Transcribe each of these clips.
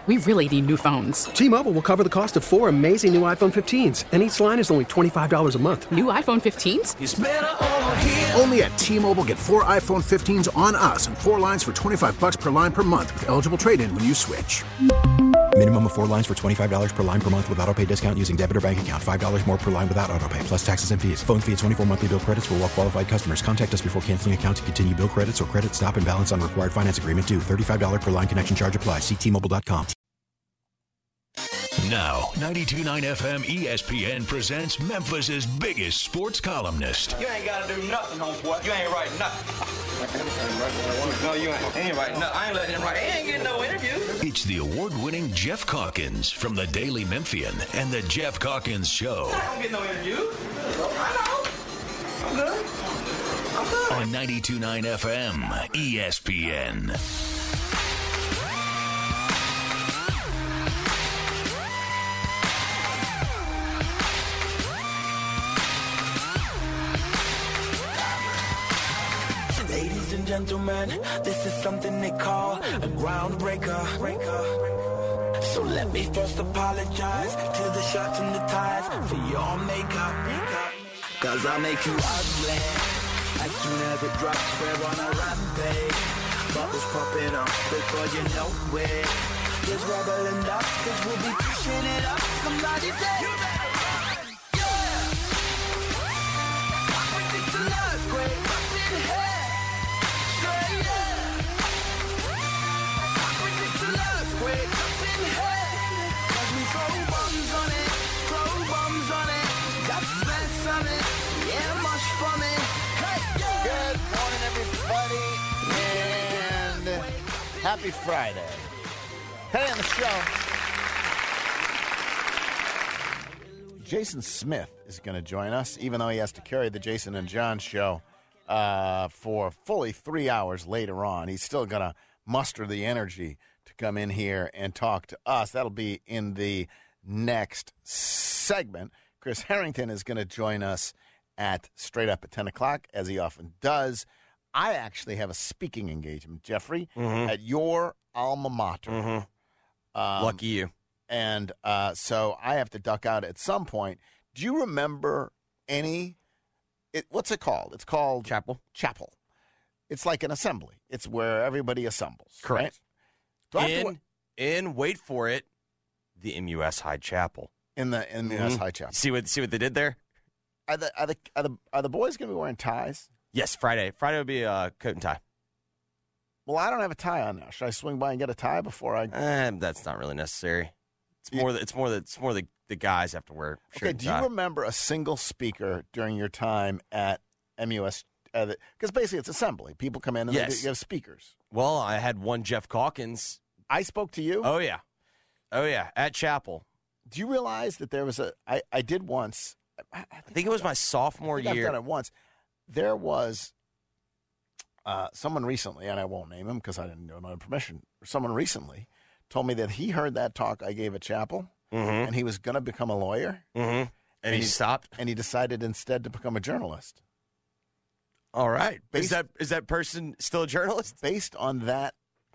We really need new phones. T-Mobile will cover the cost of 4 amazing new iPhone 15s, and each line is only $25 a month. New iPhone 15s? It's better over here. Only at T-Mobile, get 4 iPhone 15s on us and 4 lines for $25 per line per month with eligible trade-in when you switch. Minimum of 4 lines for $25 per line per month with autopay discount using debit or bank account. $5 more per line without autopay, plus taxes and fees. Phone fee at 24 monthly bill credits for well-qualified customers. Contact us before canceling account to continue bill credits or credit stop and balance on required finance agreement due. $35 per line connection charge applies. See T-Mobile.com. Now, 92.9 FM ESPN presents Memphis' biggest sports columnist. You ain't got to do nothing, homeboy. You ain't writing nothing. No, you ain't writing nothing. I ain't letting him write. He ain't getting no interview. It's the award-winning Jeff Calkins from the Daily Memphian and the Jeff Calkins Show. I don't get no interview. I know. I'm good. On 92.9 FM ESPN. Ladies and gentlemen, this is something they call a groundbreaker. So let me first apologize to the shirts and the ties for your makeup. Cause I make you ugly as soon as it drops. We're on a rampage. Bubbles popping up before you know it. Just rubble and dust, cause we'll be pushing it up. Somebody say, you better run. Yeah. Ridiculous, great, up in here. Good morning, everybody, and happy Friday. Today on the show, Jason Smith is going to join us, even though he has to carry the Jason and John show for fully 3 hours later on. He's still going to muster the energy to come in here and talk to us. That'll be in the next segment. Chris Harrington is going to join us at straight up at 10 o'clock, as he often does. I actually have a speaking engagement, Jeffrey, at your alma mater. Lucky you. And so I have to duck out at some point. Do you remember what's it called? It's called Chapel. Chapel. It's like an assembly. It's where everybody assembles. Correct. Right? Wait for it, the MUS High Chapel. In the MUS High Chapel. See what they did there? Are the boys going to be wearing ties? Yes, Friday. Friday will be a coat and tie. Well, I don't have a tie on now. Should I swing by and get a tie before I? That's not really necessary. It's more the guys have to wear shirt Okay. and Do tie. you remember a single speaker during your time at MUS? Because basically it's assembly. People come in and Yes. you have speakers. Well, I had one Jeff Calkins. I spoke to you. Oh yeah, at Chapel. Do you realize that there was I did once. I think it was my sophomore year. I've done it once. There was someone recently, and I won't name him because I didn't know no permission. Someone recently told me that he heard that talk I gave at Chapel, and he was going to become a lawyer. And he stopped? And he decided instead to become a journalist. All right. Is that person still a journalist? Based on that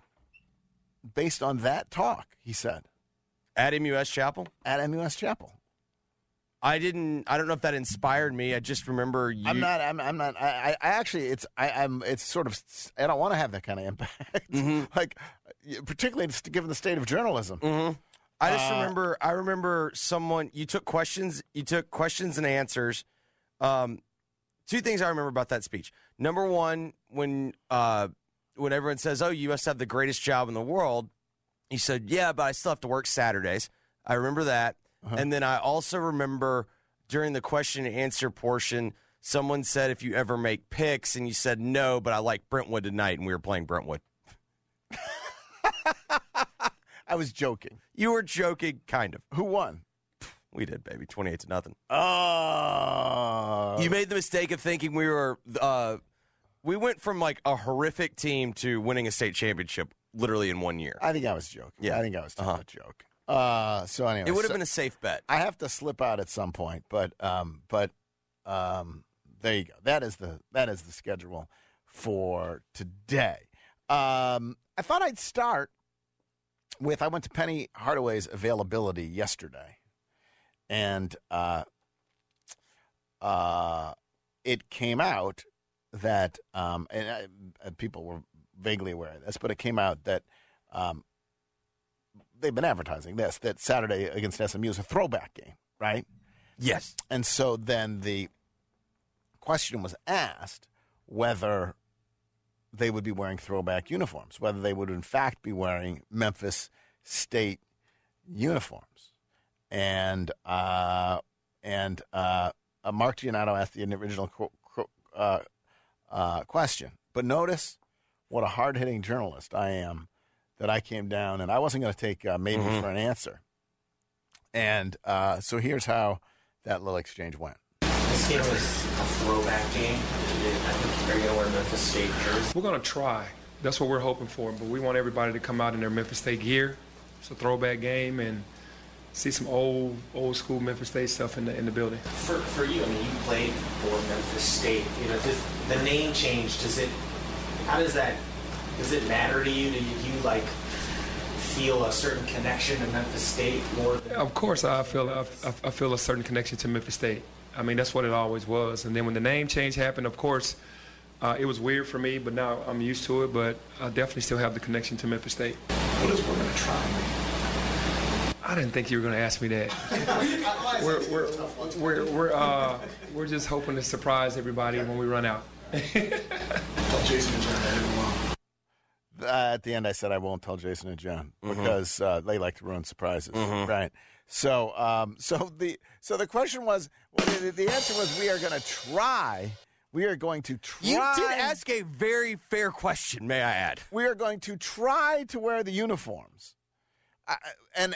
talk, he said. At MUS Chapel? At MUS Chapel. I don't know if that inspired me. I just remember you. I'm not. I actually, it's sort of, I don't want to have that kind of impact. Like, particularly given the state of journalism. I just remember someone, you took questions and answers. Two things I remember about that speech. Number one, when everyone says, "Oh, you must have the greatest job in the world," he said, "Yeah, but I still have to work Saturdays." I remember that. And then I also remember during the question and answer portion, someone said, "If you ever make picks," and you said, "No, but I like Brentwood tonight," and we were playing Brentwood. I was joking. You were joking, kind of. Who won? We did, baby, 28-0. Oh. You made the mistake of thinking we were. We went from like a horrific team to winning a state championship literally in 1 year. I think I was joking. Yeah. I think I was telling a joke. So anyway, it would have been a safe bet. I have to slip out at some point, but there you go. That is the schedule for today. I thought I'd start I went to Penny Hardaway's availability yesterday, and it came out that, and people were vaguely aware of this, but it came out that they've been advertising this, that Saturday against SMU is a throwback game, right? Yes. And so then the question was asked whether they would be wearing throwback uniforms, whether they would in fact be wearing Memphis State uniforms. And Mark Giannotto asked the original question. But notice what a hard-hitting journalist I am, that I came down, and I wasn't going to take maybe for an answer. And so here's how that little exchange went. This game was a throwback game. I think you're going to wear Memphis State jerseys. We're going to try. That's what we're hoping for. But we want everybody to come out in their Memphis State gear. It's a throwback game, and see some old school Memphis State stuff in the building. For you, I mean, you played for Memphis State. You know, does the name change? Does it matter to you? Do you like feel a certain connection to Memphis State more than? Of course, I feel a certain connection to Memphis State. I mean, that's what it always was. And then when the name change happened, of course, it was weird for me, but now I'm used to it. But I definitely still have the connection to Memphis State. What is we're going to try? I didn't think you were going to ask me that. We're just hoping to surprise everybody when we run out. At the end, I said I won't tell Jason and John because they like to ruin surprises, right? So, the question was, the answer was, we are going to try. We are going to try. You did ask a very fair question, may I add? We are going to try to wear the uniforms, and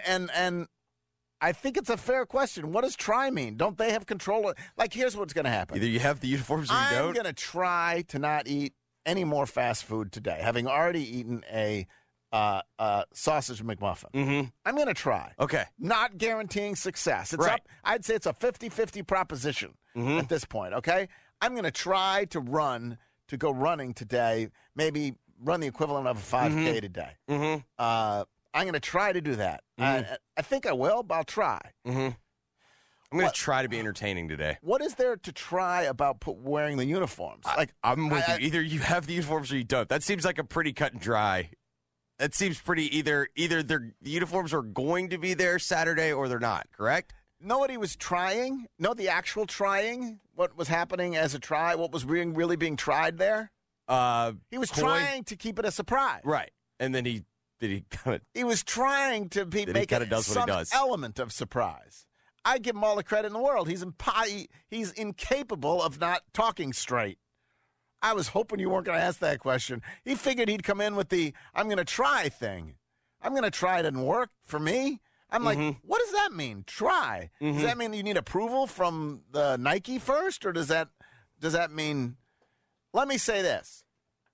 I think it's a fair question. What does try mean? Don't they have control? Like, here's what's going to happen. Either you have the uniforms or you don't. I'm going to try to not eat any more fast food today, having already eaten a sausage McMuffin. I'm going to try. Okay. Not guaranteeing success. It's Right. up. I'd say it's a 50-50 proposition at this point, okay? I'm going to try to go running today, maybe run the equivalent of a 5K today. I'm going to try to do that. I think I will, but I'll try. I'm going to try to be entertaining today. What is there to try about wearing the uniforms? I'm with you. Either you have the uniforms or you don't. That seems like a pretty cut and dry. That seems pretty either the uniforms are going to be there Saturday or they're not, correct? Know what he was trying? Know the actual trying? What was happening as a try? What was really being tried there? He was trying to keep it a surprise. Right. And then he was trying to make it some element of surprise. I give him all the credit in the world. He's incapable of not talking straight. I was hoping you weren't going to ask that question. He figured he'd come in with the I'm going to try thing. I'm going to try didn't work for me. I'm like, what does that mean? Try. Does that mean you need approval from the Nike first, or does that mean? Let me say this: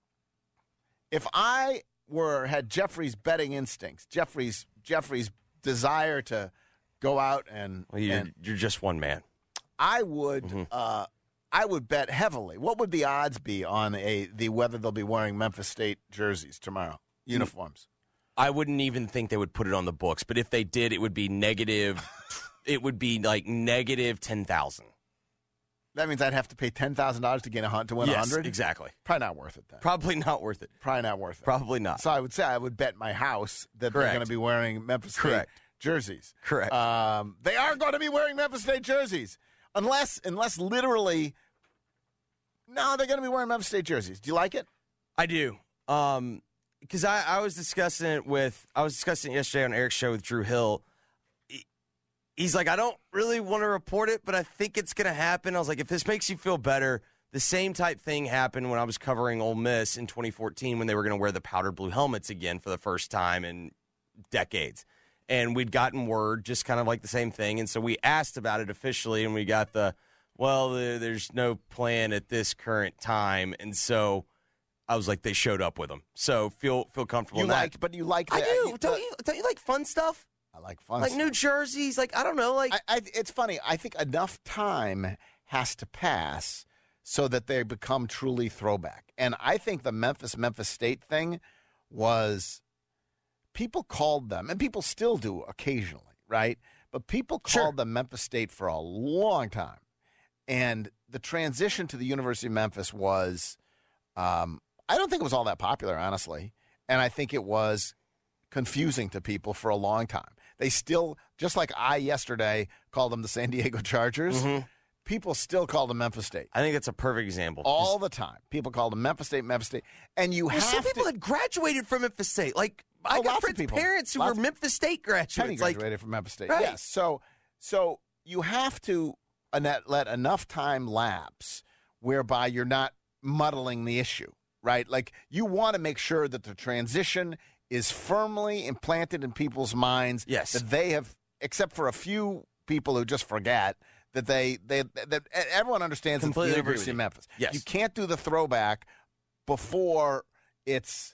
if I had Jeffrey's betting instincts, Jeffrey's desire to go out and you're just one man. I would bet heavily. What would the odds be on whether they'll be wearing Memphis State jerseys tomorrow, uniforms? I wouldn't even think they would put it on the books, but if they did, it would be negative. It would be like negative 10,000. That means I'd have to pay $10,000 to win 100. Yes, exactly. Probably not worth it then. Probably not worth it. Probably not worth it. Probably not. So I would say I would bet my house that they're going to be wearing Memphis State jerseys. Correct. They are going to be wearing Memphis State jerseys, unless literally. No, they're going to be wearing Memphis State jerseys. Do you like it? I do. Because I was discussing it yesterday on Eric's show with Drew Hill. He's like, I don't really want to report it, but I think it's going to happen. I was like, if this makes you feel better, the same type thing happened when I was covering Ole Miss in 2014 when they were going to wear the powder blue helmets again for the first time in decades. And we'd gotten word, just kind of like the same thing. And so we asked about it officially, and we got there's no plan at this current time. And so I was like, they showed up with them. So feel comfortable. But you like. I do. Don't you like fun stuff? I like fun like stuff. new jerseys. Like, I don't know. Like, it's funny. I think enough time has to pass so that they become truly throwback. And I think the Memphis State thing was people called them, and people still do occasionally, right? But people called them Memphis State for a long time. And the transition to the University of Memphis was, I don't think it was all that popular, honestly. And I think it was confusing to people for a long time. They still, just like I yesterday called them the San Diego Chargers, people still call them Memphis State. I think that's a perfect example. All the time. People call them Memphis State. And some people had graduated from Memphis State. Like, I got friends' parents who were Memphis State graduates. Penny graduated from Memphis State. Right. Yes. So you have to let enough time lapse whereby you're not muddling the issue, right? Like, you want to make sure that the transition is firmly implanted in people's minds. Yes. That they have, except for a few people who just forget, that that everyone understands it's the University of Memphis. Yes. You can't do the throwback before it's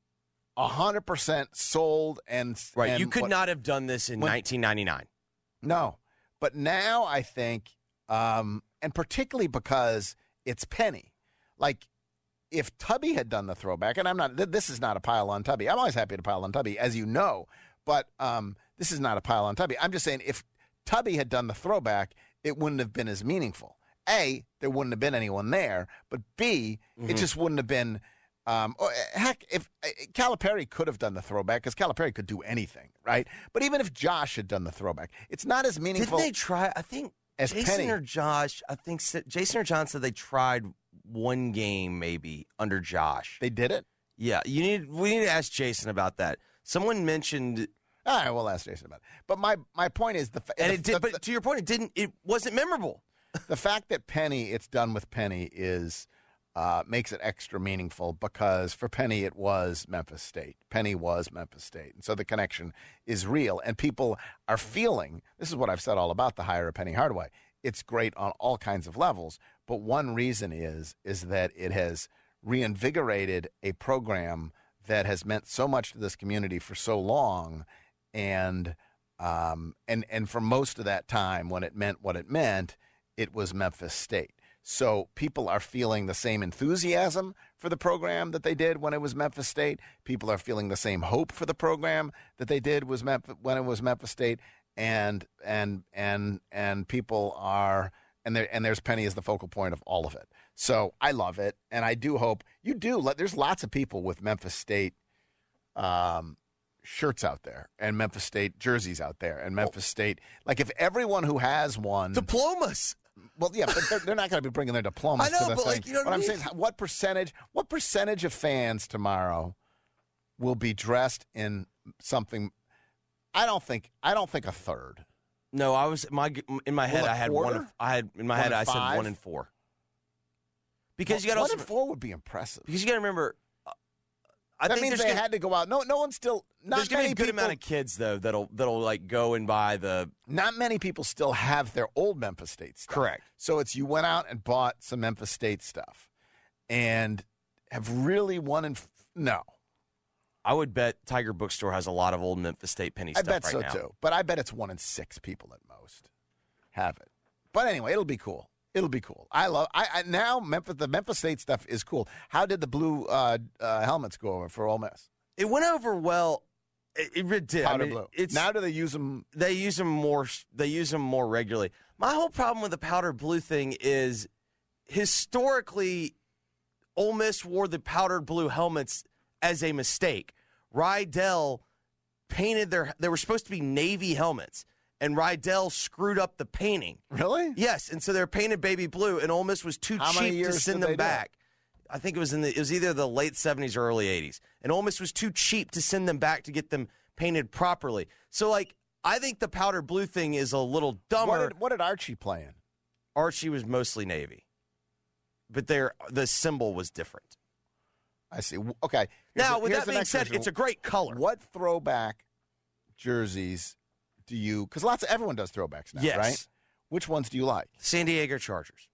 100% sold and right. And you could not have done this in 1999. No, but now I think, and particularly because it's Penny, like if Tubby had done the throwback, and I'm not. This is not a pile on Tubby. I'm always happy to pile on Tubby, as you know, but this is not a pile on Tubby. I'm just saying if Tubby had done the throwback, it wouldn't have been as meaningful. A, there wouldn't have been anyone there, but B, it just wouldn't have been. Heck, if Calipari could have done the throwback, because Calipari could do anything, right? But even if Josh had done the throwback, it's not as meaningful. Didn't they try? I think as Jason Penny. or Josh. I think Jason or John said they tried one game maybe under Josh. They did it? Yeah. We need to ask Jason about that. Someone mentioned. All right, we'll ask Jason about it. But my point is but to your point, it wasn't memorable. The fact that it's done with Penny is. Makes it extra meaningful because for Penny it was Memphis State. Penny was Memphis State. And so the connection is real. And people are feeling, this is what I've said all about the hire of Penny Hardaway. It's great on all kinds of levels. But one reason is that it has reinvigorated a program that has meant so much to this community for so long. And for most of that time when it meant what it meant, it was Memphis State. So people are feeling the same enthusiasm for the program that they did when it was Memphis State. People are feeling the same hope for the program that they did when it was Memphis State, and people are and there's Penny as the focal point of all of it. So I love it, and I do hope you do. There's lots of people with Memphis State shirts out there, and Memphis State jerseys out there, and Memphis State. Like if everyone who has one diplomas. Well, yeah, but they're not going to be bringing their diplomas. I know, to the but thing. like, you know what I I'm mean? saying, what percentage of fans tomorrow will be dressed in something? I don't think a third. No, I was in my head. I had quarter? one. I said 1 in 4. Because you got 1 in 4 would be impressive. Because you got to remember. That means they had to go out. No one's still. There's going to be a good amount of kids though that'll like go and buy the. Not many people still have their old Memphis State stuff. Correct. So it's you went out and bought some Memphis State stuff, and have really no. I would bet Tiger Bookstore has a lot of old Memphis State penny stuff right now. I bet so too. But I bet it's 1 in 6 people at most have it. But anyway, it'll be cool. It'll be cool. Now the Memphis State stuff is cool. How did the blue helmets go over for Ole Miss? It went over well. It did. Powder blue. Now do they use them? They use them more. They use them more regularly. My whole problem with the powder blue thing is historically, Ole Miss wore the powdered blue helmets as a mistake. Rydell painted they were supposed to be navy helmets. And Rydell screwed up the painting. Really? Yes, and so they're painted baby blue, and Ole Miss was too cheap to send them back. I think it was either the late 70s or early 80s. And Ole Miss was too cheap to send them back to get them painted properly. So, I think the powder blue thing is a little dumber. What did Archie play in? Archie was mostly navy. But the symbol was different. I see. Okay. Now, with that being said, it's a great color. What throwback jerseys do you, because everyone does throwbacks now, yes. right? Which ones do you like? San Diego Chargers.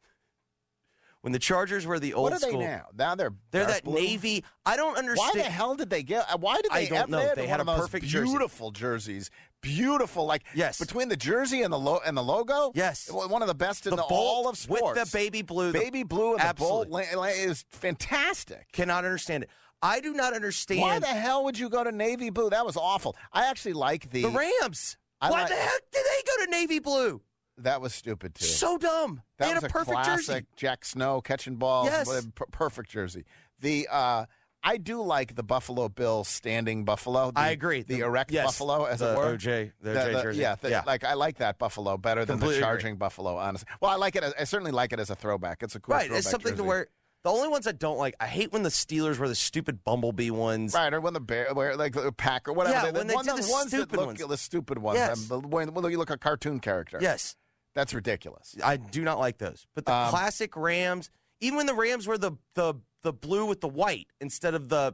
When the Chargers were the old school. What are they now? Now they're that blue? navy. I don't understand. Why the hell did they get? Why did they? I don't know. They had a perfect beautiful jerseys. Beautiful, yes. Between the jersey and the logo. Yes, one of the best in all of sports. With the baby blue. Baby blue and the bolt is fantastic. Cannot understand it. I do not understand. Why the hell would you go to navy blue? That was awful. I actually like the Rams. Why the heck did they go to navy blue? That was stupid, too. So dumb. That they was had a perfect classic jersey. Jack Snow catching balls. Yes. Perfect jersey. I do like the Buffalo Bills standing buffalo. I agree. The erect buffalo, as the it were. OJ jersey. Yeah, like I like that buffalo better than the charging agree. buffalo, honestly. Well, I certainly like it as a throwback. It's a cool throwback It's something jersey. to wear. The only ones I don't like, I hate when the Steelers wear the stupid bumblebee ones. Right, or when the Bear wear like the Packer, whatever. Yeah, when they do the ones stupid that look, ones. the stupid ones. Yes. When you look a cartoon character. Yes. That's ridiculous. I do not like those. But the classic Rams, even when the Rams were the blue with the white instead of the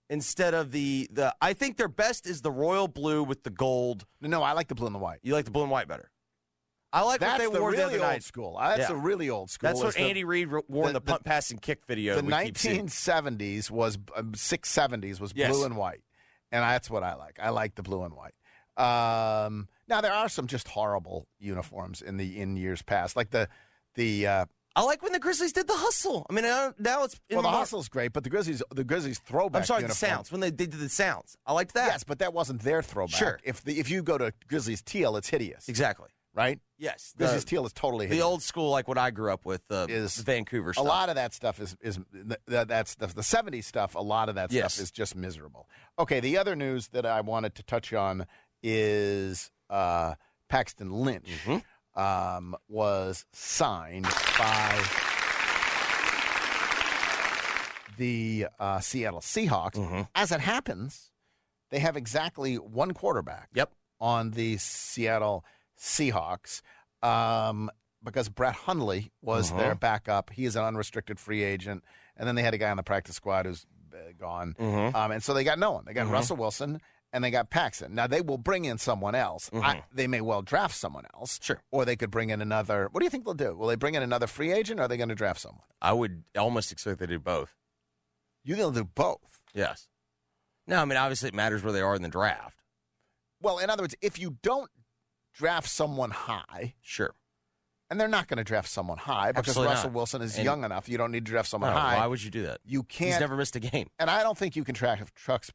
I think their best is the royal blue with the gold. No, I like the blue and the white. You like the blue and white better. I like what they wore really the other old night. school. That's the really old school. That's what Andy Reid wore in the punt, pass, and kick video. The 1970s was 670s was blue and white, and that's what I like. I like the blue and white. Now there are some just horrible uniforms in years past, like the. I like when the Grizzlies did the hustle. I mean, now it's the hustle's great, but the Grizzlies throwback. I'm sorry, uniform, the sounds when they did the sounds. I liked that. Yes, but that wasn't their throwback. Sure. If you go to Grizzlies teal, it's hideous. Exactly. Right. Yes. Grizzlies teal is totally hideous. The old school, like what I grew up with, is Vancouver stuff. A lot of that stuff is that stuff. The 70s stuff. A lot of that stuff is just miserable. Okay. The other news that I wanted to touch on is Paxton Lynch. Was signed by the Seattle Seahawks. As it happens, they have exactly one quarterback on the Seattle Seahawks because Brett Hundley was their backup. He is an unrestricted free agent. And then they had a guy on the practice squad who's gone. And so they got no one. They got Russell Wilson. And they got Paxton. Now, they will bring in someone else. They may well draft someone else. Sure. Or they could bring in another. What do you think they'll do? Will they bring in another free agent, or are they going to draft someone? I would almost expect they do both. You think they'll do both? Yes. No, I mean, obviously it matters where they are in the draft. Well, in other words, if you don't draft someone high. Sure. And they're not going to draft someone high because Absolutely Russell not. Wilson is young enough. You don't need to draft someone high. Why would you do that? You can't. He's never missed a game. And I don't think you can draft trucks.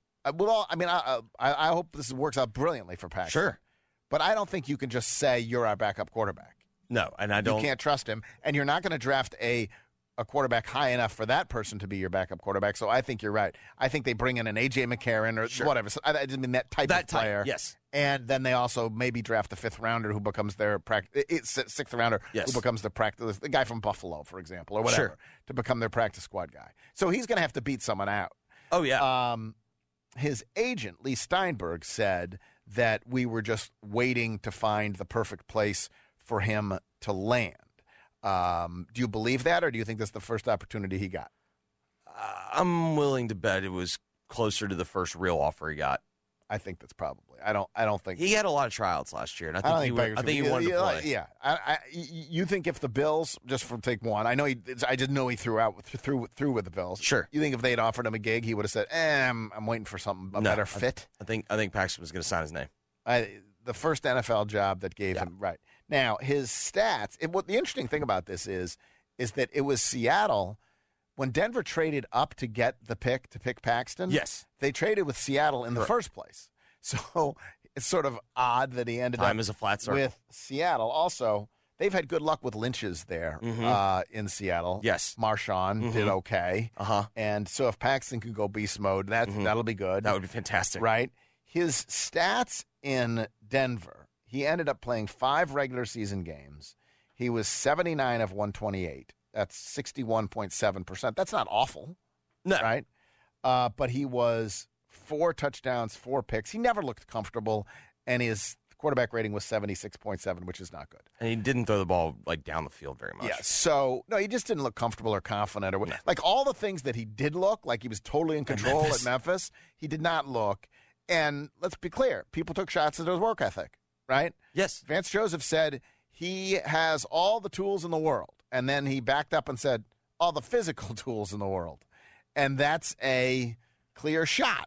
I hope this works out brilliantly for Paxton. Sure. But I don't think you can just say you're our backup quarterback. No, and I don't. You can't trust him, and you're not going to draft a quarterback high enough for that person to be your backup quarterback. So I think you're right. I think they bring in an A.J. McCarron or whatever. So I mean that type of player. Yes. And then they also maybe draft a fifth rounder who becomes their sixth rounder who becomes the guy from Buffalo, for example, or whatever, to become their practice squad guy. So he's going to have to beat someone out. Oh, yeah. His agent, Lee Steinberg, said that we were just waiting to find the perfect place for him to land. Do you believe that, or do you think that's the first opportunity he got? I'm willing to bet it was closer to the first real offer he got. I think that's probably. I don't think he had a lot of tryouts last year, and I think he wanted to play. Yeah, you think if the Bills, just from take one, I just know he threw with the Bills. Sure. You think if they'd offered him a gig, he would have said, I'm waiting for something better fit. I think Paxton was going to sign his name. The first NFL job that gave him right now his stats. The interesting thing about this is that it was Seattle. When Denver traded up to get the pick to pick Paxton, they traded with Seattle in the first place. So it's sort of odd that he ended up as a flat circle with Seattle. Also, they've had good luck with Lynch's there in Seattle. Yes. Marshawn did okay. And so if Paxton can go beast mode, that'll be good. That would be fantastic. Right? His stats in Denver, he ended up playing 5 regular season games. He was 79 of 128. That's 61.7%. That's not awful. No. Right? But he was 4 touchdowns, 4 picks. He never looked comfortable, and his quarterback rating was 76.7, which is not good. And he didn't throw the ball down the field very much. Yeah, so, no, he just didn't look comfortable or confident. Like all the things that he did look, like he was totally in control at Memphis, he did not look. And let's be clear, people took shots at his work ethic, right? Yes. Vance Joseph said he has all the tools in the world. And then he backed up and said, all the physical tools in the world. And that's a clear shot.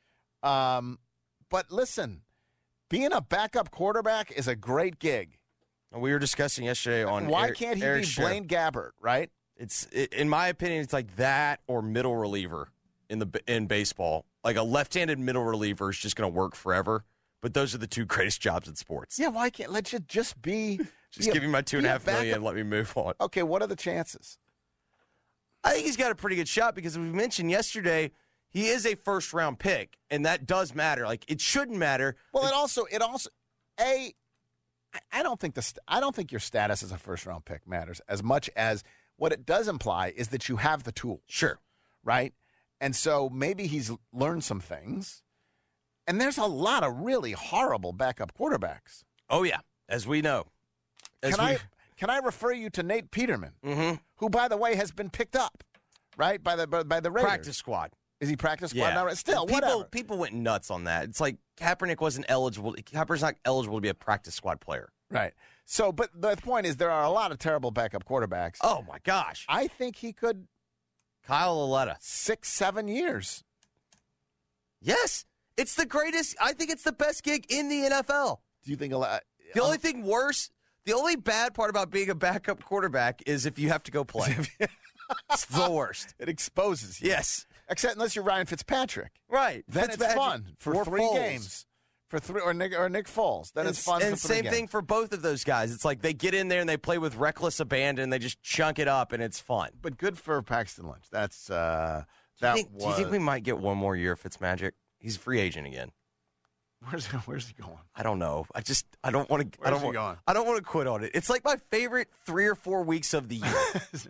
But listen, being a backup quarterback is a great gig. We were discussing yesterday on why can't he be Blaine Gabbert, right? In my opinion, it's like that or middle reliever. in baseball. Like a left-handed middle reliever is just going to work forever. But those are the two greatest jobs in sports. Yeah, why can't let you just be? Just give me my $2.5 million and let me move on. Okay, what are the chances? I think he's got a pretty good shot because as we mentioned yesterday, he is a first-round pick, and that does matter. Like it shouldn't matter. Well, I don't think your status as a first-round pick matters as much as what it does imply is that you have the tools. Sure. Right? And so maybe he's learned some things. And there's a lot of really horrible backup quarterbacks. Oh, yeah, as we know. Can I refer you to Nate Peterman, who, by the way, has been picked up, right, by the Raiders? Practice squad. Is he practice squad now? Still, people went nuts on that. It's like Kaepernick wasn't eligible. Kaepernick's not eligible to be a practice squad player. Right. So, but the point is there are a lot of terrible backup quarterbacks. Oh, my gosh. I think he could. Kyle Lauletta. 6-7 years. Yes. It's the greatest. I think it's the best gig in the NFL. Do you think the only thing worse, the only bad part about being a backup quarterback is if you have to go play. It's the worst. It exposes you. Yes. Except unless you're Ryan Fitzpatrick. Right. Then it's fun for 3 Foles. Games. For 3 or Nick Foles. Then it's fun for 3 games. And same thing for both of those guys. It's like they get in there and they play with reckless abandon and they just chunk it up and it's fun. But good for Paxton Lynch. That's Do you think we might get one more year of Fitzmagic? He's a free agent again. Where's he going? I don't know. I don't want to. Where's he going? I don't want to quit on it. It's like my favorite 3 or 4 weeks of the year.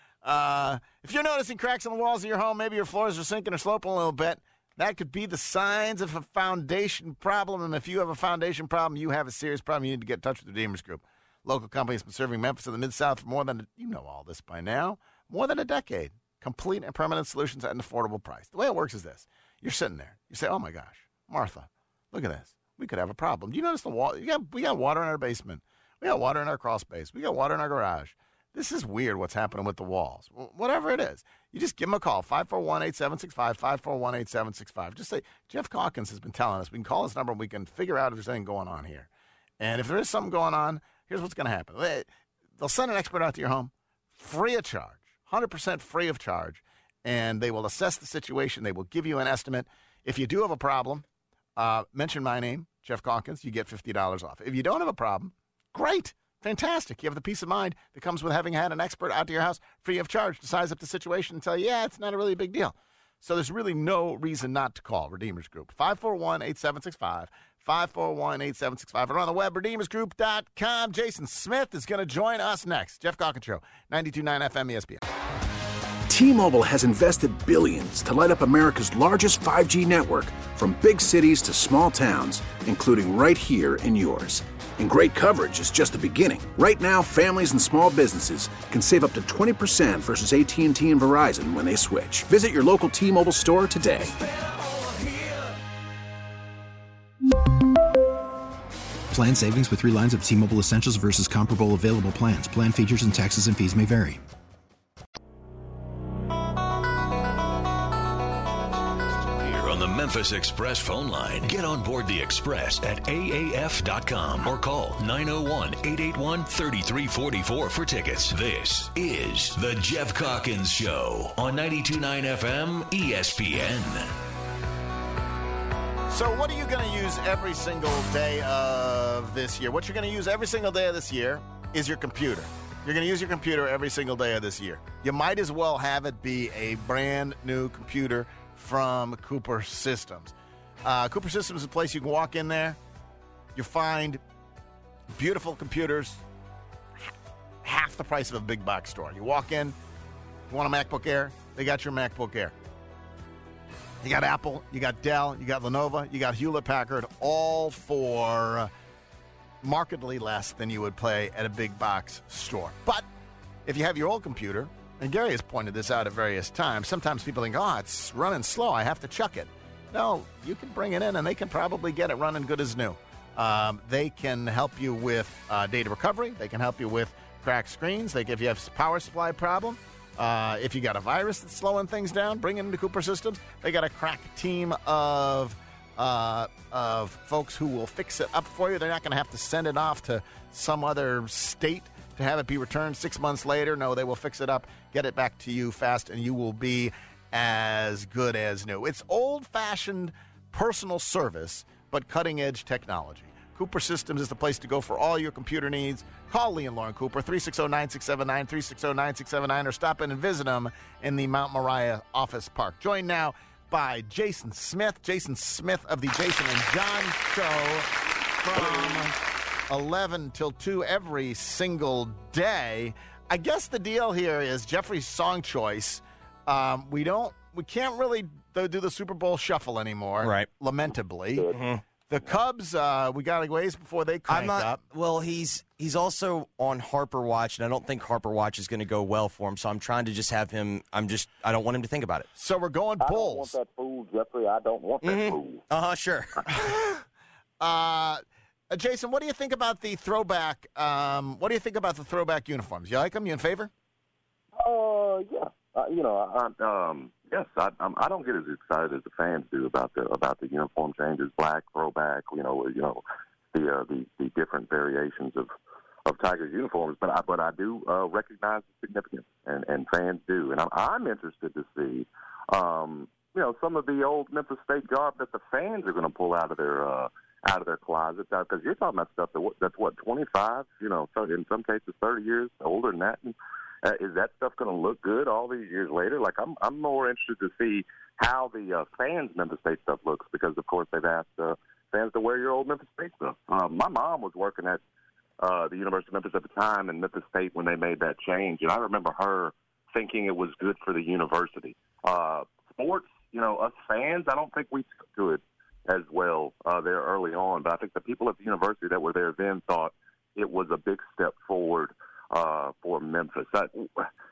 If you're noticing cracks in the walls of your home, maybe your floors are sinking or sloping a little bit, that could be the signs of a foundation problem. And if you have a foundation problem, you have a serious problem. You need to get in touch with the Redeemers Group. Local company has been serving Memphis and the Mid-South for more than, you know all this by now, more than a decade. Complete and permanent solutions at an affordable price. The way it works is this. You're sitting there. You say, oh, my gosh, Martha, look at this. We could have a problem. Do you notice the wall? We got water in our basement. We got water in our crawl space. We got water in our garage. This is weird what's happening with the walls. Whatever it is, you just give them a call, 541-8765, 541-8765. Just say, Jeff Calkins has been telling us. We can call this number and we can figure out if there's anything going on here. And if there is something going on, here's what's going to happen. They'll send an expert out to your home free of charge, 100% free of charge, and they will assess the situation. They will give you an estimate. If you do have a problem, mention my name, Jeff Calkins. You get $50 off. If you don't have a problem, great. Fantastic. You have the peace of mind that comes with having had an expert out to your house free of charge to size up the situation and tell you, yeah, it's not a really big deal. So there's really no reason not to call Redeemers Group. 541-8765, 541-8765. And on the web, redeemersgroup.com. Jason Smith is going to join us next. Jeff Calkins Show, 92.9 FM ESPN. T-Mobile has invested billions to light up America's largest 5G network, from big cities to small towns, including right here in yours. And great coverage is just the beginning. Right now, families and small businesses can save up to 20% versus AT&T and Verizon when they switch. Visit your local T-Mobile store today. Plan savings with 3 lines of T-Mobile Essentials versus comparable available plans. Plan features and taxes and fees may vary. The Memphis Express phone line. Get on board the Express at AAF.com or call 901-881-3344 for tickets. This is The Jeff Calkins Show on 92.9 FM ESPN. So what are you going to use every single day of this year? What you're going to use every single day of this year is your computer. You're going to use your computer every single day of this year. You might as well have it be a brand new computer from Cooper Systems. Cooper Systems is a place you can walk in there. You find beautiful computers, half the price of a big box store. You walk in, you want a MacBook Air, they got your MacBook Air. You got Apple, you got Dell, you got Lenovo, you got Hewlett-Packard, all for markedly less than you would pay at a big box store. But if you have your old computer, and Gary has pointed this out at various times, sometimes people think, oh, it's running slow, I have to chuck it. No, you can bring it in, and they can probably get it running good as new. They can help you with data recovery. They can help you with cracked screens. If you have a power supply problem, if you got a virus that's slowing things down, bring it into Cooper Systems. They got a crack team of folks who will fix it up for you. They're not going to have to send it off to some other state to have it be returned 6 months later. No, they will fix it up, get it back to you fast, and you will be as good as new. It's old-fashioned personal service, but cutting-edge technology. Cooper Systems is the place to go for all your computer needs. Call Lee and Lauren Cooper, 360-9679, 360-9679, or stop in and visit them in the Mount Moriah Office Park. Joined now by Jason Smith. Jason Smith of the Jason and John Show from 11 till 2 every single day. I guess the deal here is Jeffrey's song choice. We can't really do the Super Bowl shuffle anymore, right? Lamentably. Mm-hmm. The Cubs, we got a ways before they cranked up. Well, he's also on Harper Watch, and I don't think Harper Watch is going to go well for him. So I'm trying to just have him. I don't want him to think about it. So we're going Bulls. I don't want that fool, Jeffrey. I don't want that fool. Sure. Jason, what do you think about the throwback? What do you think about the throwback uniforms? You like them? You in favor? Yeah. Yes. I don't get as excited as the fans do about the uniform changes, black, throwback. The different variations of Tigers uniforms. But I do recognize the significance, and fans do. And I'm interested to see, some of the old Memphis State garb that the fans are going to pull out of their closets, because you're talking about stuff that's 25, in some cases 30 years older than that. And, is that stuff going to look good all these years later? Like, I'm more interested to see how the fans' Memphis State stuff looks, because of course they've asked fans to wear your old Memphis State stuff. My mom was working at the University of Memphis at the time, and Memphis State when they made that change, and I remember her thinking it was good for the university. Sports, us fans, I don't think we took to it as well there early on, but I think the people at the university that were there then thought it was a big step forward for Memphis. Do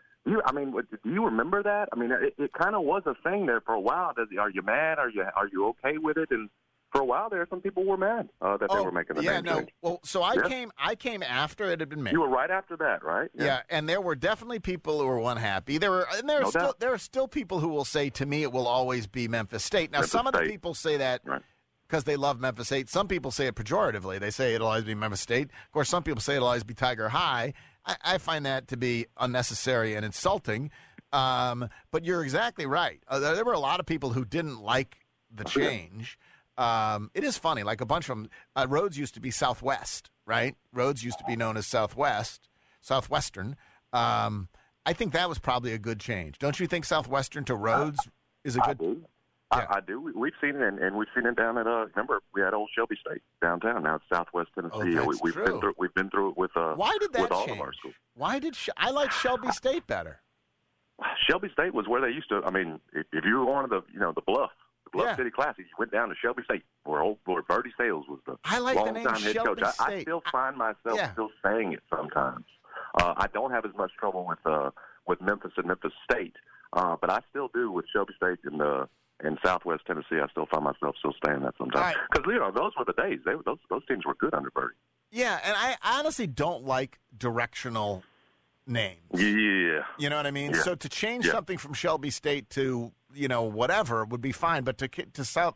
you remember that? I mean, it kind of was a thing there for a while. Are you mad? Are you okay with it? And for a while there, some people were mad that they were making the name change. Well, so I came after it had been made. You were right after that, right? Yeah, and there were definitely people who were unhappy. There are still people who will say, to me, it will always be Memphis State. Now, some of the people say that because they love Memphis State. Some people say it pejoratively. They say it'll always be Memphis State. Of course, some people say it'll always be Tiger High. I find that to be unnecessary and insulting. But you're exactly right. There were a lot of people who didn't like the change. It is funny. Like a bunch of them, Rhodes used to be Southwest, right? Rhodes used to be known as Southwestern. I think that was probably a good change. Don't you think Southwestern to Rhodes is a good? I do. Yeah. I do. We've seen it, and we've seen it down at. Remember, we had old Shelby State downtown. Now it's Southwest Tennessee. We've been through it with. Why did that with all change? Of our schools. Why did I like Shelby State better? Shelby State was where they used to. I mean, if you were on the Bluff City Classic, you went down to Shelby State, where Bertie Sales was the longtime head coach. I still find myself still saying it sometimes. I don't have as much trouble with Memphis and Memphis State, but I still do with Shelby State and Southwest Tennessee. I still find myself still saying that sometimes, because those were the days. Those teams were good under Bertie. Yeah, and I honestly don't like directional names. Yeah. You know what I mean? Yeah. So to change something from Shelby State to, whatever would be fine, but to South,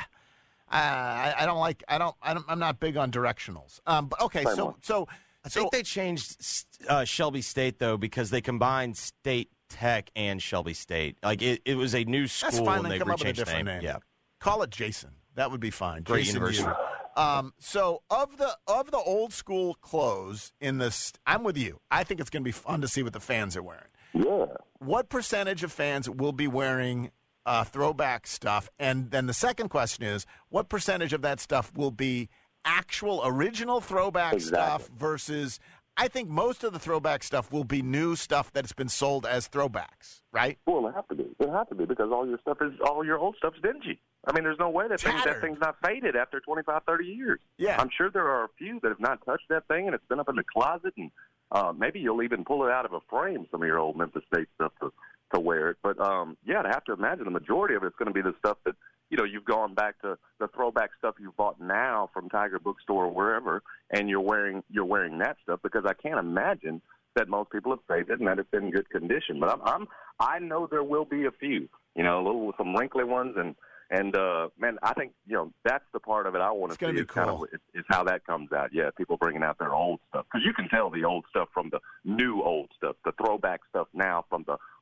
I don't like. I'm not big on directionals. But okay, so I think they changed Shelby State though because they combined State Tech and Shelby State. Like it was a new school. That's fine. And they come up with a changed the different name. Yeah, call it Jason. That would be fine. Great Jason university. So of the old school clothes in this, I'm with you. I think it's going to be fun to see what the fans are wearing. Yeah. What percentage of fans will be wearing throwback stuff? And then the second question is, what percentage of that stuff will be actual original throwback stuff versus? I think most of the throwback stuff will be new stuff that's been sold as throwbacks, right? Well, it have to be. It have to be because all your old stuff's dingy. I mean, there's no way that thing's not faded after 25, 30 years. Yeah. I'm sure there are a few that have not touched that thing, and it's been up in the closet, and maybe you'll even pull it out of a frame, some of your old Memphis State stuff to wear it. But, I'd have to imagine the majority of it's going to be the stuff that, you've gone back to the throwback stuff you've bought now from Tiger Bookstore or wherever, and you're wearing that stuff because I can't imagine that most people have saved it and that it's in good condition. But I know there will be a few, some wrinkly ones and man, I think that's the part of it I want to see. Is how that comes out. Yeah, people bringing out their old stuff because you can tell the old stuff from the new old stuff, the throwback stuff now from the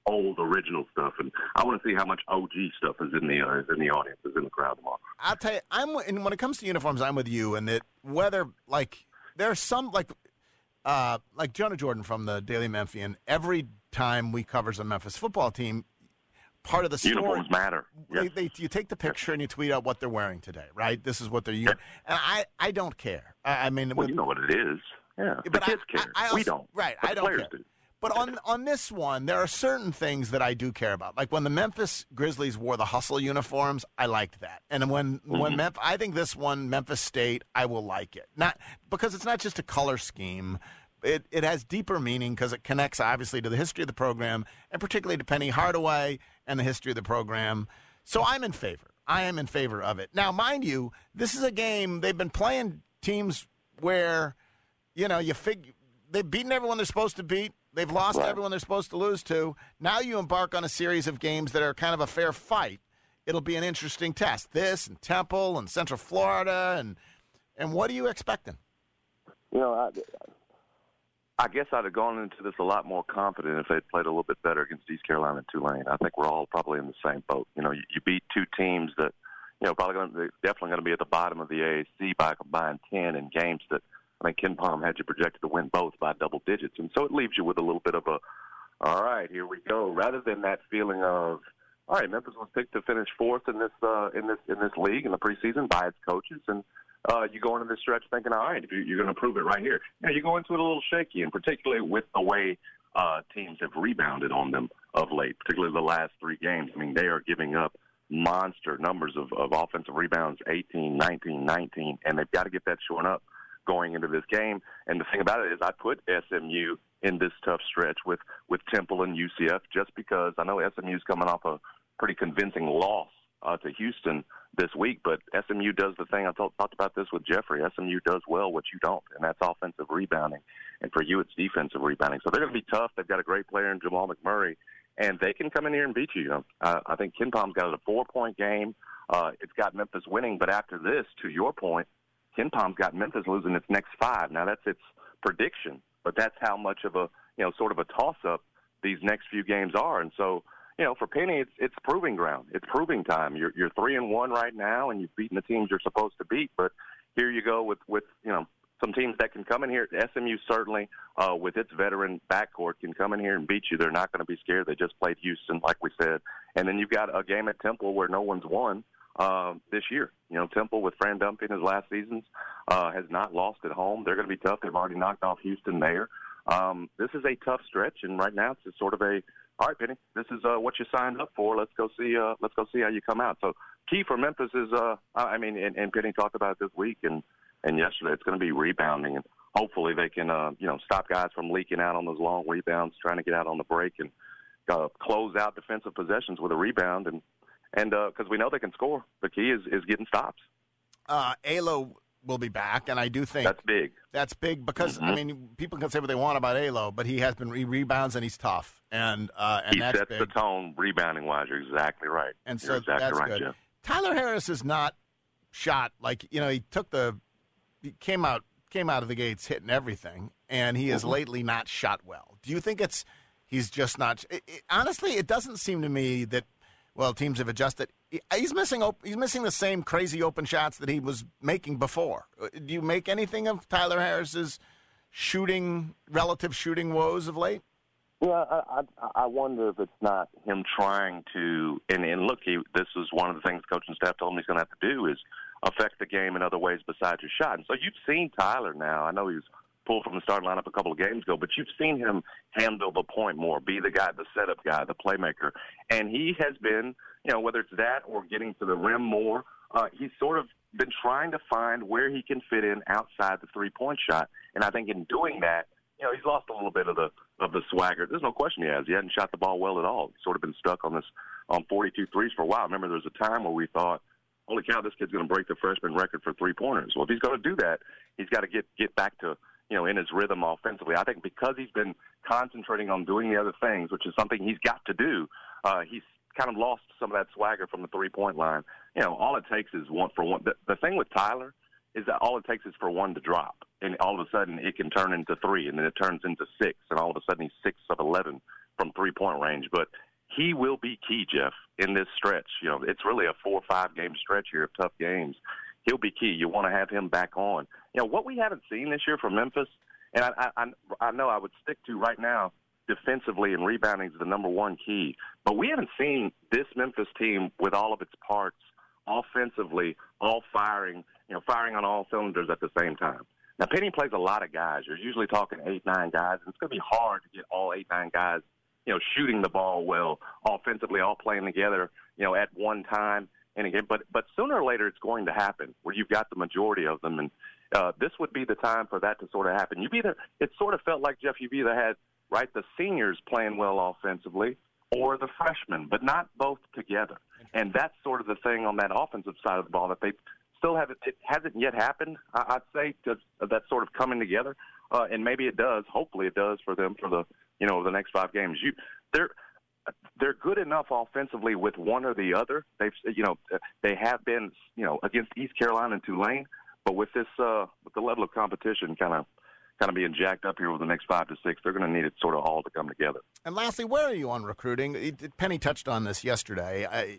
old original stuff, and I want to see how much OG stuff is in the audience, is in the crowd tomorrow. I'll tell you, and when it comes to uniforms, I'm with you, and that whether there's some like Jonah Jordan from the Daily Memphian. Every time we covers a Memphis football team, part of the story, uniforms matter. Yes. You take the picture and you tweet out what they're wearing today, right? This is what they're using, and I don't care. I mean, you know what it is. Yeah, the kids care. We don't. Right, but I don't care. Do. But on this one, there are certain things that I do care about. Like when the Memphis Grizzlies wore the hustle uniforms, I liked that. And when I think this one, Memphis State, I will like it. Not because it's not just a color scheme. It has deeper meaning because it connects obviously to the history of the program and particularly to Penny Hardaway and the history of the program. So I'm in favor. I am in favor of it. Now, mind you, this is a game they've been playing teams where, they've beaten everyone they're supposed to beat. They've lost everyone they're supposed to lose to. Now you embark on a series of games that are kind of a fair fight. It'll be an interesting test. This and Temple and Central Florida. And what are you expecting? I guess I'd have gone into this a lot more confident if they'd played a little bit better against East Carolina and Tulane. I think we're all probably in the same boat. You beat two teams that, definitely going to be at the bottom of the AAC by a combined 10 in games that I think Ken Pom had you projected to win both by double digits. And so it leaves you with a little bit of all right, here we go, rather than that feeling of, all right, Memphis was picked to finish fourth in this league in the preseason by its coaches, and you go into this stretch thinking, all right, you're going to prove it right here. You go into it a little shaky, and particularly with the way teams have rebounded on them of late, particularly the last three games. I mean, they are giving up monster numbers of offensive rebounds, 18, 19, 19, and they've got to get that shorn up going into this game. And the thing about it is I put SMU in this tough stretch with Temple and UCF just because I know SMU's coming off a pretty convincing loss to Houston this week, but SMU does the thing. I talked about this with Jeffrey. SMU does well what you don't, and that's offensive rebounding. And for you, it's defensive rebounding. So they're going to be tough. They've got a great player in Jamal McMurray, and they can come in here and beat you. I think Ken Pom's got a 4-point game. It's got Memphis winning, but after this, to your point, Ken Pom's got Memphis losing its next 5. Now, that's its prediction, but that's how much of a, sort of a toss-up these next few games are. And so, for Penny, it's proving ground. It's proving time. You're 3-1 right now, and you've beaten the teams you're supposed to beat. But here you go with some teams that can come in here. SMU certainly, with its veteran backcourt, can come in here and beat you. They're not going to be scared. They just played Houston, like we said. And then you've got a game at Temple where no one's won this year. Temple with Fran Dumpy in his last seasons has not lost at home. They're going to be tough. They've already knocked off Houston there. This is a tough stretch, and right now it's just sort of all right, Penny, this is what you signed up for. Let's go see how you come out. So key for Memphis is, and Penny talked about it this week and yesterday, it's going to be rebounding, and hopefully they can, stop guys from leaking out on those long rebounds, trying to get out on the break and close out defensive possessions with a rebound, and because we know they can score. The key is getting stops. Alo will be back, and I do think that's big. That's big because people can say what they want about Alo, but he has been rebounds and he's tough, and he that's sets big. the tone rebounding wise. You're exactly right. And so You're exactly that's right, good. Jeff. Tyler Harris is not shot like he came out of the gates hitting everything, and he has lately not shot well. Do you think he's just not? Honestly, it doesn't seem to me that. Well, teams have adjusted. He's missing the same crazy open shots that he was making before. Do you make anything of Tyler Harris's relative shooting woes of late? Yeah, I wonder if it's not him trying to. And look, this is one of the things the coaching staff told him he's going to have to do is affect the game in other ways besides your shot. And so you've seen Tyler now. I know he was pulled from the starting lineup a couple of games ago, but you've seen him handle the point more, be the guy, the setup guy, the playmaker. And he has been, whether it's that or getting to the rim more, he's sort of been trying to find where he can fit in outside the three-point shot. And I think in doing that, he's lost a little bit of the swagger. There's no question he has. He hasn't shot the ball well at all. He's sort of been stuck on 42 threes for a while. Remember, there was a time where we thought, holy cow, this kid's going to break the freshman record for three-pointers. Well, if he's going to do that, he's got to get back to in his rhythm offensively. I think because he's been concentrating on doing the other things, which is something he's got to do, he's kind of lost some of that swagger from the three-point line. All it takes is one for one. The thing with Tyler is that all it takes is for one to drop, and all of a sudden it can turn into 3, and then it turns into 6, and all of a sudden he's 6 of 11 from three-point range. But he will be key, Jeff, in this stretch. It's really a 4 or 5 game stretch here of tough games. He'll be key. You want to have him back on. What we haven't seen this year from Memphis, and I know I would stick to right now, defensively and rebounding is the number one key. But we haven't seen this Memphis team with all of its parts offensively, all firing on all cylinders at the same time. Now, Penny plays a lot of guys. You're usually talking 8, 9 guys, and it's going to be hard to get all 8, 9 guys, shooting the ball well, offensively, all playing together, at one time and again. But sooner or later, it's going to happen where you've got the majority of them, and this would be the time for that to sort of happen. It sort of felt like, Jeff, you've either had the seniors playing well offensively or the freshmen, but not both together. And that's sort of the thing on that offensive side of the ball that they still haven't. It hasn't yet happened, I'd say, that sort of coming together. And maybe it does. Hopefully, it does for them for the next 5 games. They're good enough offensively with one or the other. They have been against East Carolina and Tulane, but with this with the level of competition kind of being jacked up here over the next 5 to 6, they're going to need it sort of all to come together. And lastly, where are you on recruiting? Penny touched on this yesterday.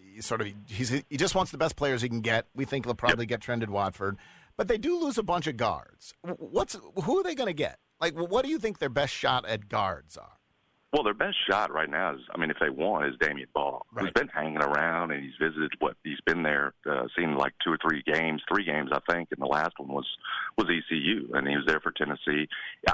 He just wants the best players he can get. We think he'll probably get Trendon Watford, but they do lose a bunch of guards. Who are they going to get? What do you think their best shot at guards are? Well, their best shot right now is, if they want, is Damian Ball, who's been hanging around, and he's visited he's been there, seen like 2 or 3 games, 3 games, I think, and the last one was ECU, and he was there for Tennessee.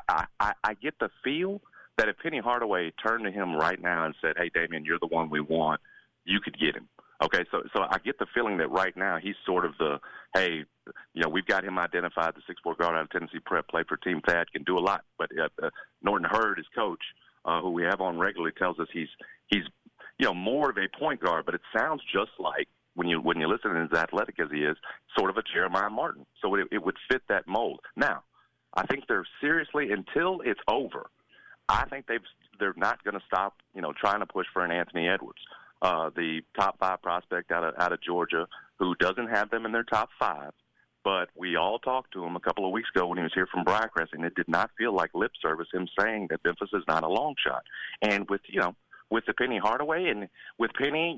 I get the feel that if Penny Hardaway turned to him right now and said, "Hey, Damian, you're the one we want," you could get him. Okay, so I get the feeling that right now he's sort of hey, we've got him identified, the 6'4" guard out of Tennessee Prep, played for Team Thad, can do a lot, but Norton Hurd, his coach, who we have on regularly, tells us he's more of a point guard, but it sounds just like when you listen to him, as athletic as he is, sort of a Jeremiah Martin. So it would fit that mold. Now, I think they're seriously, until it's over, I think they're not going to stop trying to push for an Anthony Edwards, the top 5 prospect out of Georgia, who doesn't have them in their top 5. But we all talked to him a couple of weeks ago when he was here from Briarcrest, and it did not feel like lip service, him saying that Memphis is not a long shot. And with the Penny Hardaway and with Penny,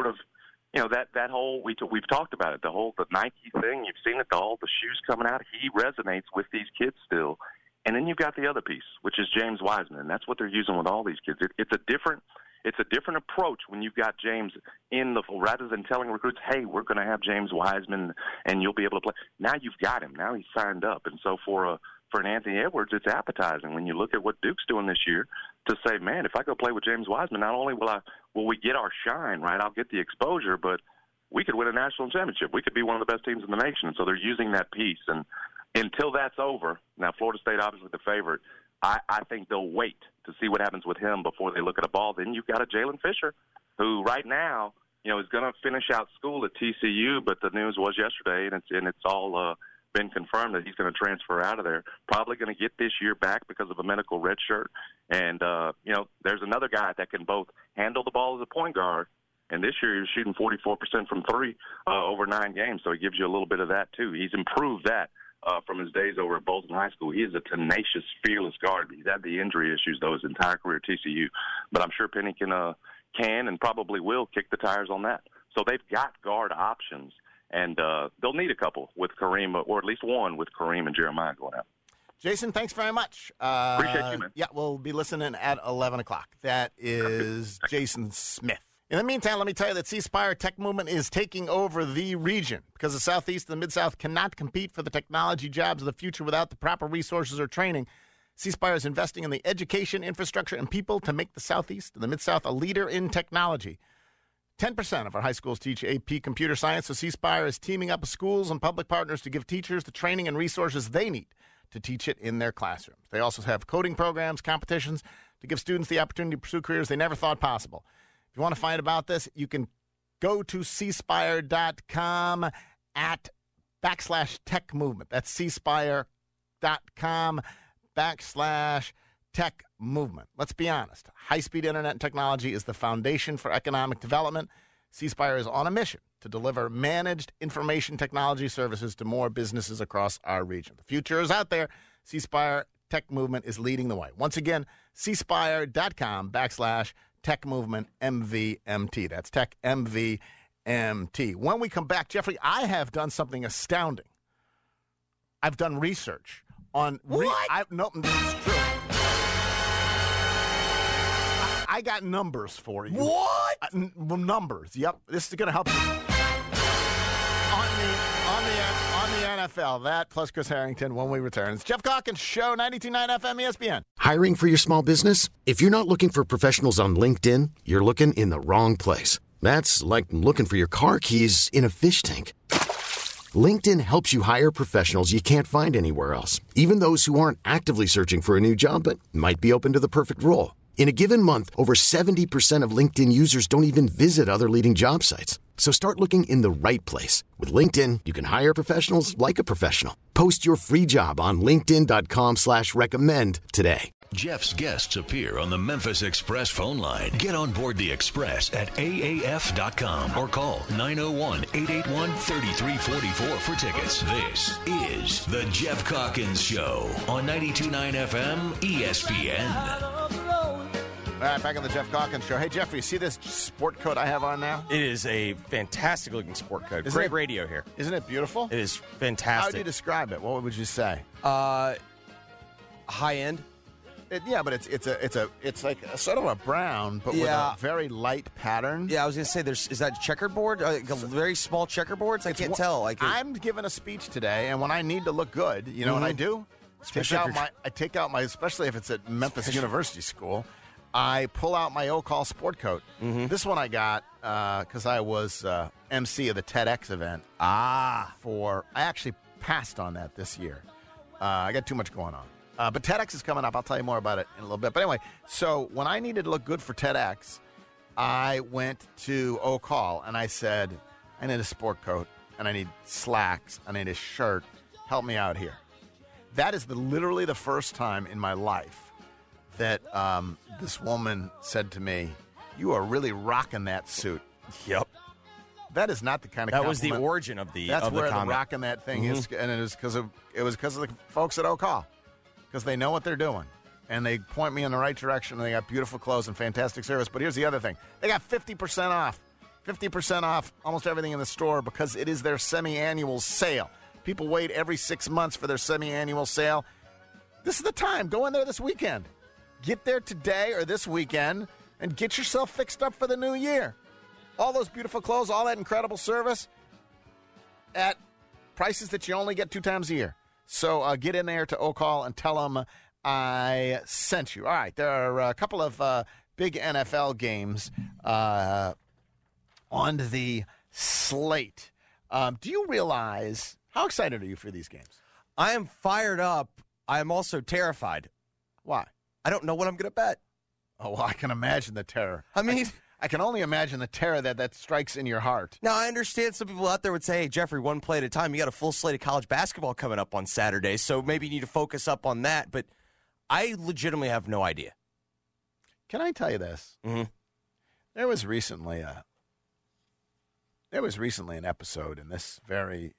that whole we've talked about it, the Nike thing. You've seen it, all the shoes coming out. He resonates with these kids still. And then you've got the other piece, which is James Wiseman, and that's what they're using with all these kids. It's a different approach when you've got James rather than telling recruits, "Hey, we're going to have James Wiseman and you'll be able to play." Now you've got him. Now he's signed up, and so for an Anthony Edwards, it's appetizing when you look at what Duke's doing this year to say, "Man, if I go play with James Wiseman, not only will we get our shine, right? I'll get the exposure, but we could win a national championship. We could be one of the best teams in the nation." So they're using that piece, and until that's over, now Florida State obviously the favorite. I think they'll wait to see what happens with him before they look at a ball. Then you've got a Jalen Fisher, who right now, is going to finish out school at TCU, but the news was yesterday, and it's all been confirmed that he's going to transfer out of there. Probably going to get this year back because of a medical red shirt. And, there's another guy that can both handle the ball as a point guard, and this year he was shooting 44% from 3 over 9 games, so he gives you a little bit of that too. He's improved that. From his days over at Bolton High School. He is a tenacious, fearless guard. He's had the injury issues, though, his entire career at TCU. But I'm sure Penny can and probably will kick the tires on that. So they've got guard options, and they'll need a couple with Kareem, or at least one with Kareem and Jeremiah going out. Jason, thanks very much. Appreciate you, man. Yeah, we'll be listening at 11 o'clock. That is Jason Smith. In the meantime, let me tell you that C Spire Tech Movement is taking over the region because the Southeast and the Mid-South cannot compete for the technology jobs of the future without the proper resources or training. C Spire is investing in the education, infrastructure, and people to make the Southeast and the Mid-South a leader in technology. 10% of our high schools teach AP Computer Science, so C Spire is teaming up with schools and public partners to give teachers the training and resources they need to teach it in their classrooms. They also have coding programs, competitions to give students the opportunity to pursue careers they never thought possible. If you want to find about this, you can go to cspire.com /tech movement. That's cspire.com/tech movement. Let's be honest. High-speed internet and technology is the foundation for economic development. C Spire is on a mission to deliver managed information technology services to more businesses across our region. The future is out there. C Spire Tech Movement is leading the way. Once again, cspire.com/Tech Movement MVMT. That's Tech MVMT. When we come back, Jeffrey, I have done something astounding. I've done research on... What? No, it's true. I got numbers for you. What? Numbers. Yep. This is going to help you. On the NFL, that plus Chris Harrington when we return. It's Jeff Calkins Show, 92.9 FM ESPN. Hiring for your small business? If you're not looking for professionals on LinkedIn, you're looking in the wrong place. That's like looking for your car keys in a fish tank. LinkedIn helps you hire professionals you can't find anywhere else, even those who aren't actively searching for a new job but might be open to the perfect role. In a given month, over 70% of LinkedIn users don't even visit other leading job sites. So start looking in the right place. With LinkedIn, you can hire professionals like a professional. Post your free job on linkedin.com/recommend today. Jeff's guests appear on the Memphis Express phone line. Get on board the Express at AAF.com or call 901-881-3344 for tickets. This is the Jeff Calkins Show on 92.9 FM ESPN. All right, back on the Jeff Calkins Show. Hey, Jeffrey, you see this sport coat I have on now? It is a fantastic-looking sport coat. Great radio here. Isn't it beautiful? It is fantastic. How would you describe it? What would you say? High-end. Yeah, but it's like a sort of a brown, but with a very light pattern. Yeah, I was going to say, is that checkerboard? Like a very small checkerboards? I can't tell. I'm giving a speech today, and when I need to look good, you know what I do? I take out my, especially if it's at Memphis University School, I pull out my O'Call sport coat. This one I got because I was MC of the TEDx event. I actually passed on that this year. I got too much going on. But TEDx is coming up. I'll tell you more about it in a little bit. But anyway, so when I needed to look good for TEDx, I went to O'Call and I said, I need a sport coat and I need slacks. I need a shirt. Help me out here. That is literally the first time in my life that this woman said to me, "You are really rocking that suit." Yep. That is not the kind of that was the origin of the That's of where the comment. The rocking that thing is, and it was because of the folks at O'Call, because they know what they're doing, and they point me in the right direction. And they got beautiful clothes and fantastic service. But here's the other thing: they got 50% off, 50% off almost everything in the store because it is their semi-annual sale. People wait every 6 months for their semi-annual sale. This is the time. Go in there this weekend. Get there today or this weekend and get yourself fixed up for the new year. All those beautiful clothes, all that incredible service at prices that you only get 2 times a year. So get in there to O'Call and tell them I sent you. All right, there are a couple of big NFL games on the slate. Do you realize, how excited are you for these games? I am fired up. I am also terrified. Why? I don't know what I'm going to bet. Oh, well, I can imagine the terror. I mean, I can only imagine the terror that strikes in your heart. Now, I understand some people out there would say, hey, Jeffrey, one play at a time. You got a full slate of college basketball coming up on Saturday, so maybe you need to focus up on that. But I legitimately have no idea. Can I tell you this? Mm-hmm. There was recently an episode in this very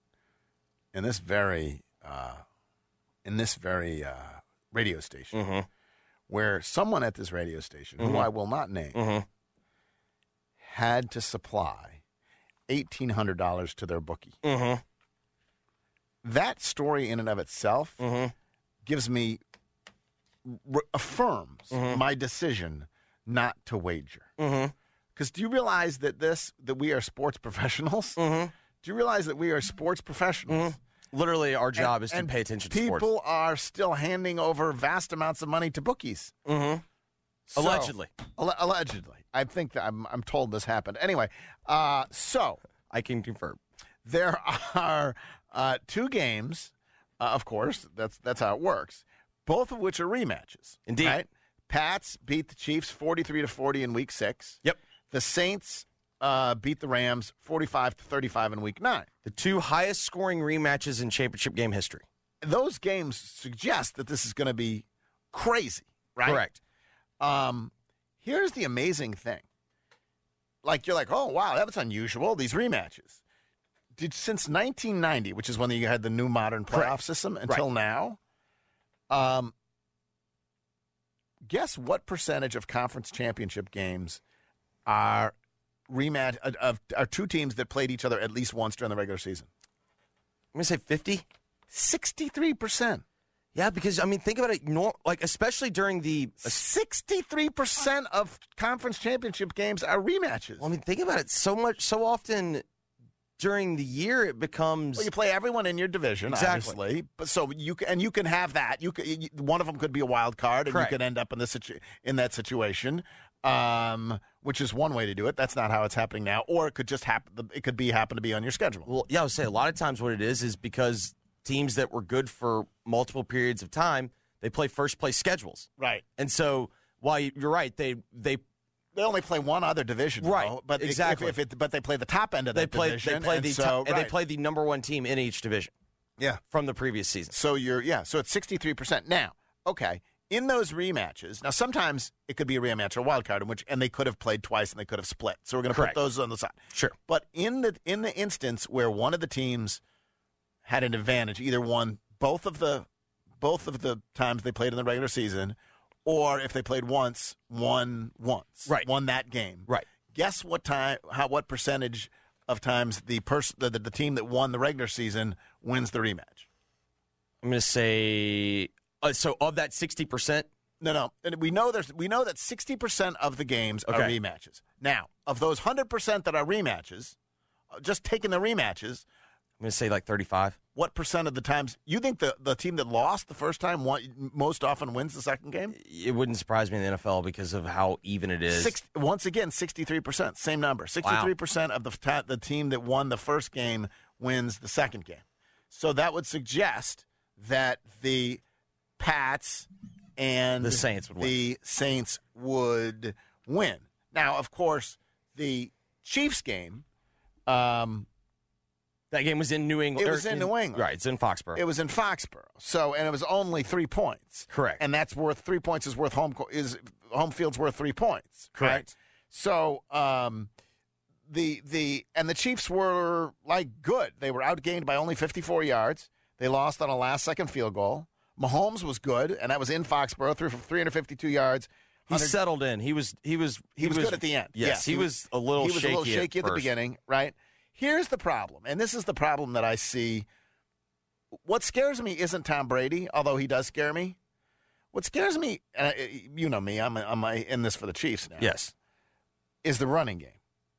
radio station where someone at this radio station, who I will not name, had to supply $1,800 to their bookie. That story in and of itself gives me, affirms my decision not to wager. Because do you realize that we are sports professionals? Do you realize that we are sports professionals? Literally, our job is to pay attention to sports. People are still handing over vast amounts of money to bookies. Allegedly. Allegedly. I think that I'm told this happened. Anyway, so I can confirm. There are 2 games, of course. That's how it works. Both of which are rematches. Indeed. Right? Pats beat the Chiefs 43-40 in Week 6. Yep. The Saints beat the Rams 45-35 in Week 9. The 2 highest scoring rematches in championship game history. Those games suggest that this is going to be crazy, right? Correct. Here's the amazing thing. Like, you're like, oh, wow, that's unusual, these rematches. Since 1990, which is when you had the new modern playoff system, until now, Guess what percentage of conference championship games are rematch are two teams that played each other at least once during the regular season? I'm going to say 50. 63%. Yeah, because, I mean, think about it, especially during the... 63% of conference championship games are rematches. Well, I mean, think about it. So often during the year, it becomes... Well, you play everyone in your division, obviously. But so you can have that. One of them could be a wild card, and Correct. you could end up in that situation, which is one way to do it. That's not how it's happening now. Or it could just happen. It could happen to be on your schedule. Well, yeah, I would say a lot of times what it is because teams that were good for multiple periods of time, they play first-place schedules. Right. And so, while you're right, they only play one other division, right? Though, but exactly. But they play the top end of that division. They play the number one team in each division. Yeah, from the previous season. So so it's 63%. Now, okay, in those rematches, now sometimes it could be a rematch or a wild card, and they could have played twice and they could have split. So we're going to put those on the side. Sure. But in the instance where one of the teams had an advantage, either won both of the times they played in the regular season, or if they played once, won once, right? Won that game, right? Guess what what percentage of times the team that won the regular season wins the rematch? I'm going to say so of that 60%. No, and we know that 60% of the games are rematches. Now, of those 100% that are rematches, just taking the rematches. I'm going to say like 35. What percent of the times you think the team that lost the first time most often wins the second game? It wouldn't surprise me in the NFL because of how even it is. Once again, 63%, same number. 63% of the team that won the first game wins the second game. So that would suggest that the Pats and the Saints would win. Now, of course, the Chiefs game. That game was in New England. It was in New England. Right, it's in Foxborough. It was in Foxborough. So, and it was only 3 points. Correct. And that's worth 3 points is worth home field's worth 3 points. Correct. Right? So, the Chiefs were good. They were outgained by only 54 yards. They lost on a last-second field goal. Mahomes was good, and that was in Foxborough, threw for 352 yards. He settled in. He was good at the end. Yes, he was a little shaky at the beginning, right? Here's the problem, and this is the problem that I see. What scares me isn't Tom Brady, although he does scare me. What scares me, and you know me, I'm in this for the Chiefs now. Yes, is the running game.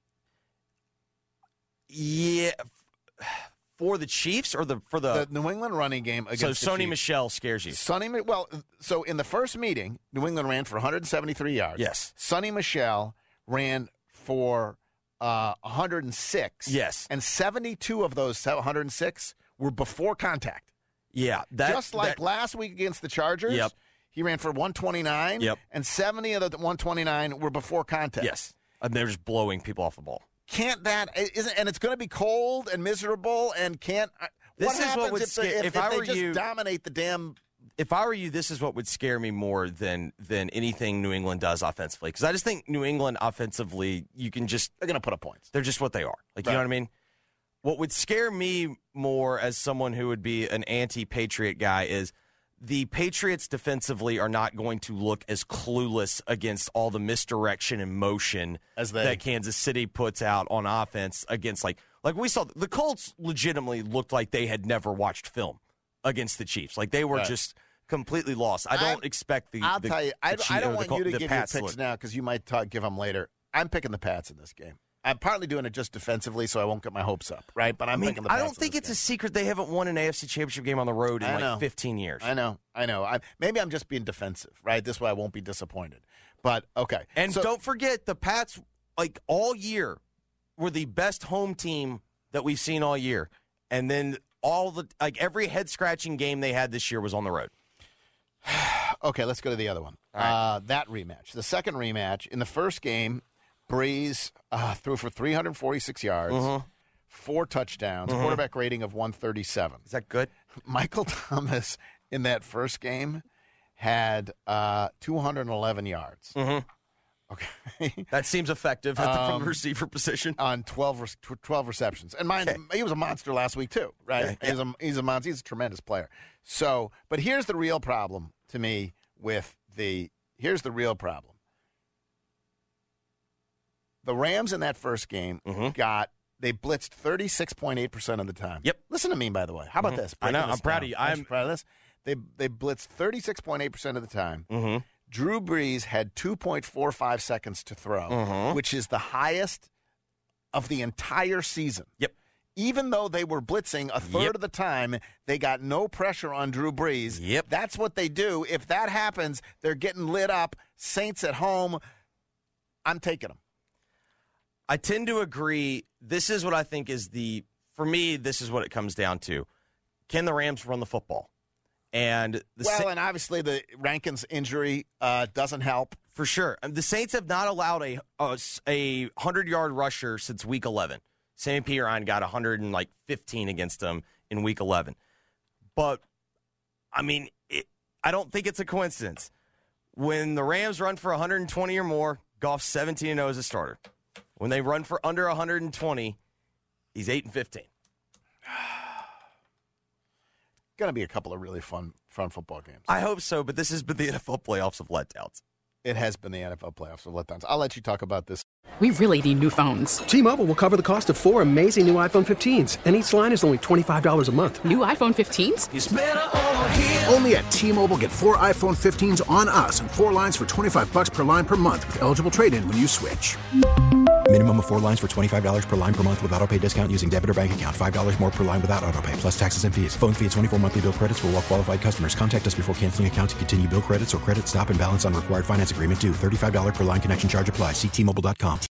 Yeah, for the Chiefs or for the New England running game against So Sony Michel scares you. So in the first meeting, New England ran for 173 yards. Yes. Sony Michel ran for 106. Yes. And 72 of those 106 were before contact. Yeah. Just like last week against the Chargers. Yep. He ran for 129. Yep. And 70 of the 129 were before contact. Yes. And they're just blowing people off the ball. And it's going to be cold and miserable and can't. What happens if they just dominate the damn? If I were you, this is what would scare me more than anything New England does offensively. Because I just think New England offensively, they're going to put up points. They're just what they are. You know what I mean? What would scare me more as someone who would be an anti-Patriot guy is the Patriots defensively are not going to look as clueless against all the misdirection and motion that Kansas City puts out on offense against like we saw. The Colts legitimately looked like they had never watched film against the Chiefs. Like they were just completely lost. I don't expect the. I'll tell you, I don't want you to give your Pats picks now because you might give them later. I'm picking the Pats in this game. I'm partly doing it just defensively, so I won't get my hopes up, right? But picking the Pats. I don't think it's a secret they haven't won an AFC Championship game on the road in 15 years. I know. Maybe I'm just being defensive, right? This way I won't be disappointed. But, okay. And don't forget, the Pats, all year, were the best home team that we've seen all year. And then every head-scratching game they had this year was on the road. Okay, let's go to the other one. Right. That rematch. The second rematch, in the first game, Breeze threw for 346 yards, 4 touchdowns, quarterback rating of 137. Is that good? Michael Thomas in that first game had 211 yards. Okay. That seems effective at the receiver position. On 12 receptions. And he was a monster last week, too, right? Yeah. He's a monster. He's a tremendous player. So, but here's the real problem to me here's the real problem. The Rams in that first game they blitzed 36.8% of the time. Yep. Listen to me, by the way. How about this? I know. I'm proud of you. I'm proud of this. They blitzed 36.8% of the time. Drew Brees had 2.45 seconds to throw, which is the highest of the entire season. Yep. Even though they were blitzing a third of the time, they got no pressure on Drew Brees. Yep. That's what they do. If that happens, they're getting lit up. Saints at home, I'm taking them. I tend to agree. This is what I think is for me, this is what it comes down to. Can the Rams run the football? And and obviously the Rankins injury doesn't help. For sure. The Saints have not allowed a 100-yard rusher since Week 11. Sammy Piran got 115 against them in Week 11. But, I mean, I don't think it's a coincidence. When the Rams run for 120 or more, Goff's 17-0 as a starter. When they run for under 120, he's 8-15. Going to be a couple of really fun football games. I hope so, but this has been the NFL playoffs of letdowns. It has been the NFL playoffs of letdowns. I'll let you talk about this. We really need new phones. T-Mobile will cover the cost of 4 amazing new iPhone 15s, and each line is only $25 a month. New iPhone 15s? It's better over here. Only at T-Mobile, get 4 iPhone 15s on us and 4 lines for $25 per line per month with eligible trade-in when you switch. Minimum of 4 lines for $25 per line per month with autopay discount using debit or bank account. $5 more per line without autopay, plus taxes and fees. Phone fee at 24 monthly bill credits for well-qualified customers. Contact us before canceling account to continue bill credits or credit stop and balance on required finance agreement due. $35 per line connection charge applies. See T-Mobile.com.